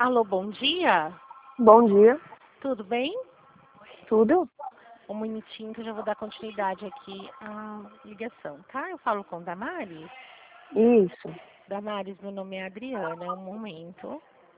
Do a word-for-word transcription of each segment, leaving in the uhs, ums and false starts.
Alô, bom dia. Bom dia. Tudo bem? Tudo? Um minutinho que eu já vou dar continuidade aqui à ligação, tá? Eu falo com Damares. Isso. Damares, meu nome é Adriana, é um momento.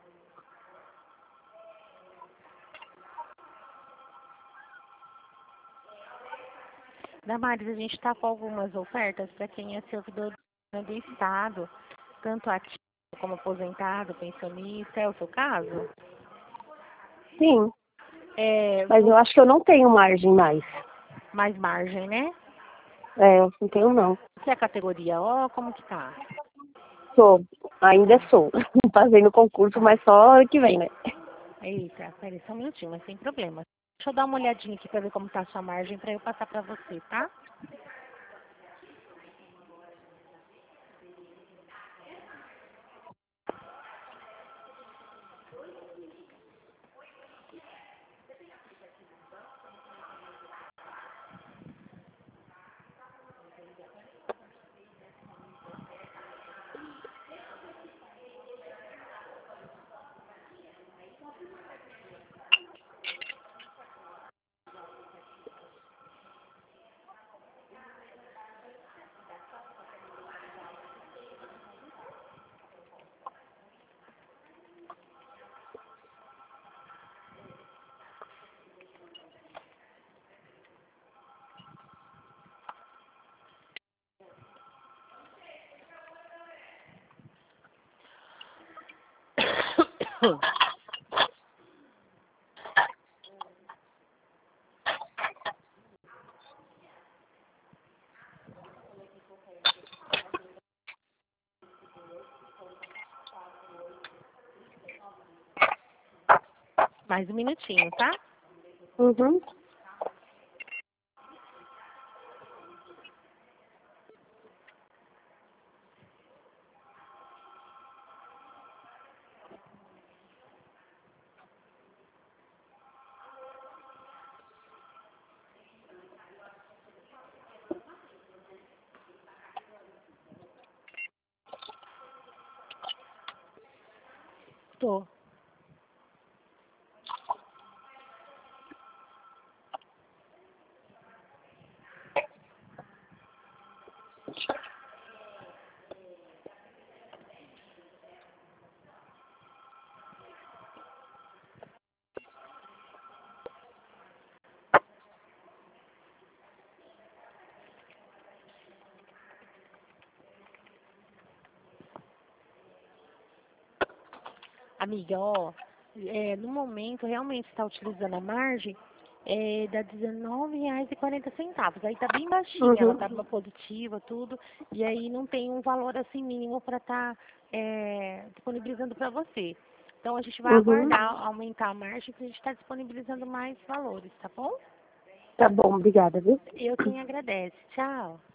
Damares, a gente está com algumas ofertas para quem é servidor do Estado, tanto ativo como aposentado, pensionista. É o seu caso? Sim. É, Mas eu acho que eu não tenho margem mais. mais margem, né? É, eu não tenho não. Você é a categoria O, como que tá? Sou. Ainda sou. Fazendo concurso, mas só ano que vem, né? Eita, peraí só um minutinho, mas sem problema. Deixa eu dar uma olhadinha aqui para ver como tá a sua margem para eu passar para você, tá? Mais um minutinho, tá? Uhum. Tô. Amiga, ó, é, no momento realmente está utilizando a margem é, dá dezenove reais e quarenta centavos. Aí tá bem baixinha, ela Uhum. tá positiva, tudo, e aí não tem um valor assim mínimo para estar disponibilizando para você. Então a gente vai Uhum. aguardar aumentar a margem para a gente estar disponibilizando mais valores, tá bom? Tá bom, obrigada, viu? Eu quem agradece. Tchau.